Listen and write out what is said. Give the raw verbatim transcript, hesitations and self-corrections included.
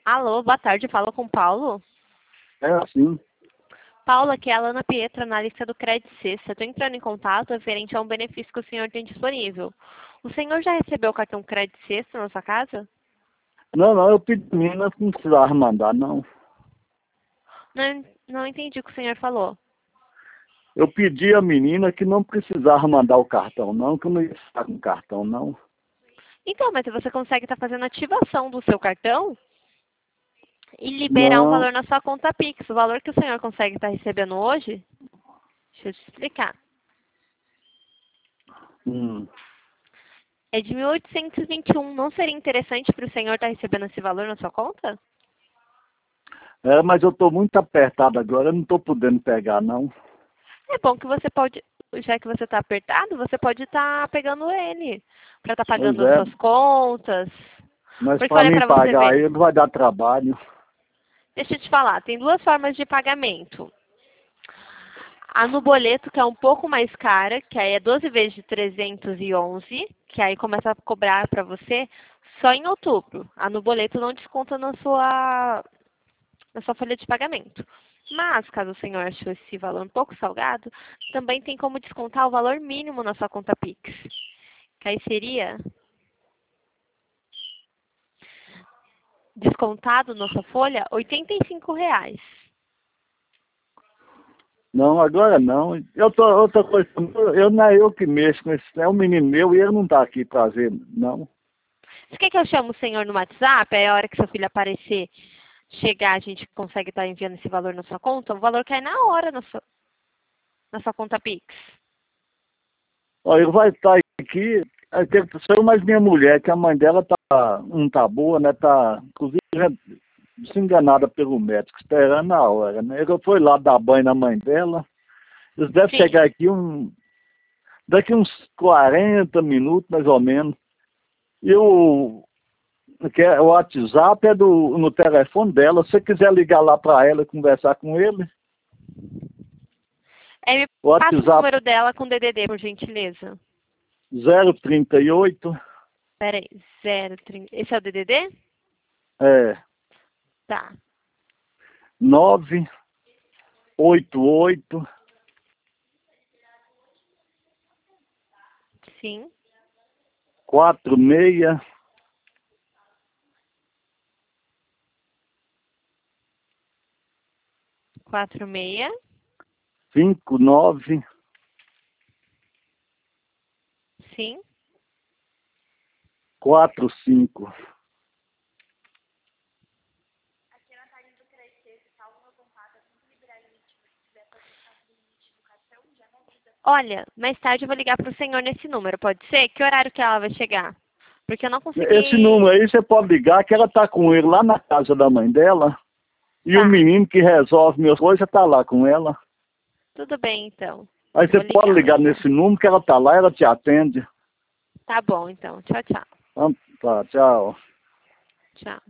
Alô, boa tarde, falo com o Paulo. É assim. Paulo, aqui é a Alana Pietra, analista do Credit Suisse. Eu estou entrando em contato referente a um benefício que o senhor tem disponível. O senhor já recebeu o cartão Credit Suisse na sua casa? Não, não, eu pedi a menina que não precisava mandar, não. Não, não entendi o que o senhor falou. Eu pedi a menina que não precisava mandar o cartão, não, que eu não ia estar com cartão, não. Então, mas você consegue estar fazendo ativação do seu cartão e liberar um Não. valor na sua conta Pix. O valor que o senhor consegue estar recebendo hoje, deixa eu te explicar, Hum. é de mil oitocentos e vinte e um. Não seria interessante para o senhor estar recebendo esse valor na sua conta? É, mas eu estou muito apertado agora, eu não estou podendo pegar, não. É bom que você pode, já que você está apertado, você pode estar pegando ele para estar Pois pagando as é, suas contas. mas Porque para olha mim para você pagar ver, ele vai dar trabalho. deixa eu te falar, tem duas formas de pagamento. A no boleto, que é um pouco mais cara, que aí é doze vezes de trezentos e onze, que aí começa a cobrar para você só em outubro. A no boleto não desconta na sua, na sua folha de pagamento. Mas, caso o senhor achou esse valor um pouco salgado, também tem como descontar o valor mínimo na sua conta Pix. Que aí seria descontado na sua folha oitenta e cinco reais. Não, agora não. Eu tô, outra coisa, eu não é eu que mexo com esse, é um menino meu e ele não está aqui prazer, não. Você quer que eu chame o senhor no WhatsApp? Aí a hora que seu filho aparecer, chegar, a gente consegue estar enviando esse valor na sua conta? O valor cai na hora na sua, na sua conta Pix. Ó, ele vai estar aqui, aí tem que ser mais minha mulher, que a mãe dela tá, não tá boa, né? Tá, inclusive, se enganada pelo médico, esperando a hora, né? Ele foi lá dar banho na mãe dela. Eles devem Sim. chegar aqui um, daqui uns quarenta minutos, mais ou menos. E o, que é, o WhatsApp é do, no telefone dela. Se você quiser ligar lá para ela e conversar com ele, Aí me o passa o WhatsApp número dela com D D D, por gentileza. zero trinta e oito, Pera aí, zero trinta. Esse é o D D D? é, Tá. nove oito oito, Sim. quatro seis, Quatro seis. cinco nove, Sim. quatro cinco. Olha, mais tarde eu vou ligar para o senhor nesse número, pode ser? Que horário que ela vai chegar? Porque eu não Esse número consegui... aí você pode ligar, que ela tá com ele lá na casa da mãe dela. E o Tá. menino que resolve minhas coisas tá lá com ela. Tudo bem, então. Aí Eu você vou pode ligar ligar mais nesse tarde. número que ela tá lá, ela te atende. Tá bom, então. Tchau, tchau. Então, tá, tchau. Tchau.